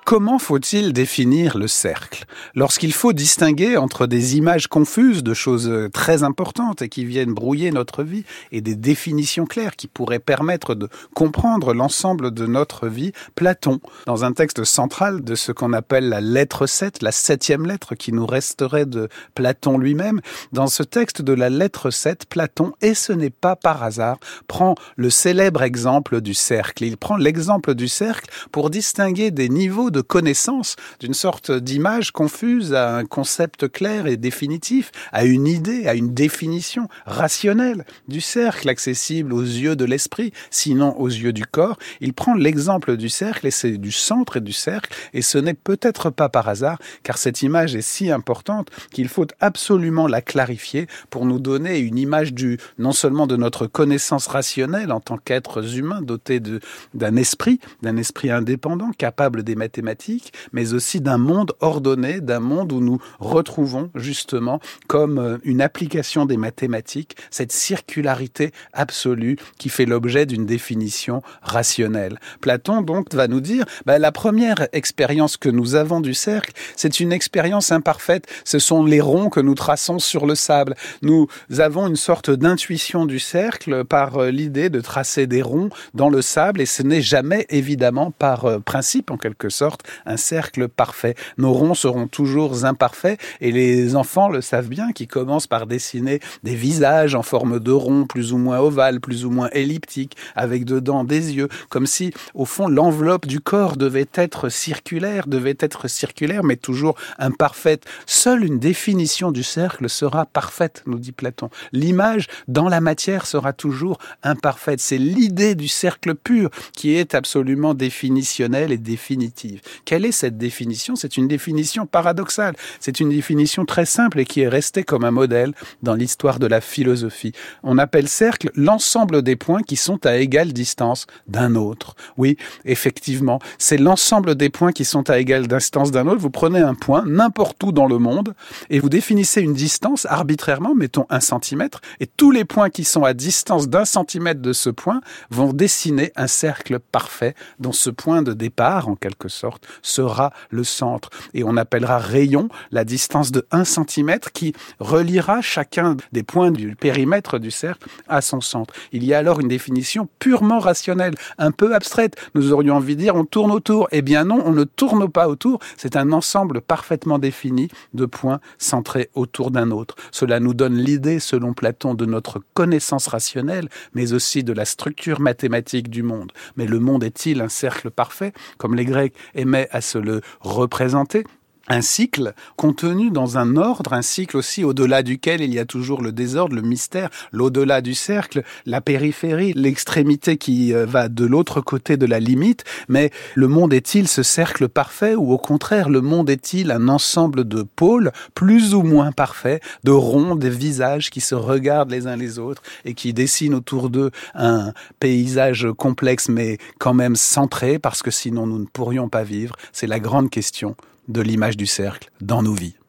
Comment faut-il définir le cercle? Lorsqu'il faut distinguer entre des images confuses de choses très importantes et qui viennent brouiller notre vie et des définitions claires qui pourraient permettre de comprendre l'ensemble de notre vie, Platon, dans un texte central de ce qu'on appelle la lettre 7, la 7e lettre qui nous resterait de Platon lui-même, dans ce texte de la lettre 7, Platon, et ce n'est pas par hasard, prend le célèbre exemple du cercle. Il prend l'exemple du cercle pour distinguer des niveaux de connaissance, d'une sorte d'image confuse à un concept clair et définitif, à une idée, à une définition rationnelle du cercle, accessible aux yeux de l'esprit, sinon aux yeux du corps. Il prend l'exemple du cercle, et c'est du centre et du cercle, et ce n'est peut-être pas par hasard, car cette image est si importante qu'il faut absolument la clarifier pour nous donner une image non seulement de notre connaissance rationnelle en tant qu'êtres humains dotés d'un esprit indépendant, capable des mathématiques, mais aussi d'un monde ordonné, d'un monde où nous retrouvons justement comme une application des mathématiques, cette circularité absolue qui fait l'objet d'une définition rationnelle. Platon donc va nous dire, la première expérience que nous avons du cercle, c'est une expérience imparfaite, ce sont les ronds que nous traçons sur le sable. Nous avons une sorte d'intuition du cercle par l'idée de tracer des ronds dans le sable, et ce n'est jamais évidemment par principe en quelque sorte un cercle parfait. Nos ronds seront toujours imparfaits, et les enfants le savent bien, qui commencent par dessiner des visages en forme de rond, plus ou moins ovale, plus ou moins elliptique, avec dedans des yeux, comme si au fond l'enveloppe du corps devait être circulaire, mais toujours imparfaite. Seule une définition du cercle sera parfaite, nous dit Platon. L'image dans la matière sera toujours imparfaite. C'est l'idée du cercle pur qui est absolument définitionnelle et définitive. Quelle est cette définition? C'est une définition paradoxale. C'est une définition très simple et qui est restée comme un modèle dans l'histoire de la philosophie. On appelle cercle l'ensemble des points qui sont à égale distance d'un autre. Oui, effectivement, c'est l'ensemble des points qui sont à égale distance d'un autre. Vous prenez un point n'importe où dans le monde et vous définissez une distance arbitrairement, mettons 1 centimètre, et tous les points qui sont à distance d'1 centimètre de ce point vont dessiner un cercle parfait dont ce point de départ, en quelque sorte, sera le centre. Et on appellera rayon la distance de 1 centimètre qui reliera chacun des points du périmètre du cercle à son centre. Il y a alors une définition purement rationnelle, un peu abstraite. Nous aurions envie de dire on tourne autour. Eh bien non, on ne tourne pas autour. C'est un ensemble parfaitement défini de points centrés autour d'un autre. Cela nous donne l'idée, selon Platon, de notre connaissance rationnelle, mais aussi de la structure mathématique du monde. Mais le monde est-il un cercle parfait, comme les Grecs aimaient à se le représenter? Un cycle contenu dans un ordre, un cycle aussi au-delà duquel il y a toujours le désordre, le mystère, l'au-delà du cercle, la périphérie, l'extrémité qui va de l'autre côté de la limite. Mais le monde est-il ce cercle parfait, ou au contraire, le monde est-il un ensemble de pôles plus ou moins parfaits, de ronds, des visages qui se regardent les uns les autres et qui dessinent autour d'eux un paysage complexe mais quand même centré, parce que sinon nous ne pourrions pas vivre? C'est la grande question de l'image du cercle dans nos vies.